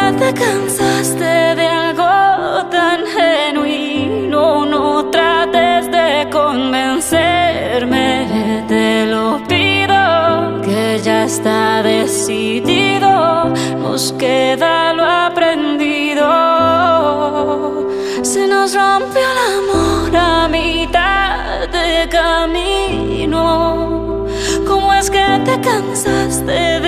te cansaste de algo tan genuino. No trates de convencerme, te lo pido, que ya está decidido. Nos queda lo aprendido. Se nos rompió el amor a mitad de camino. ¿Cómo es que te cansaste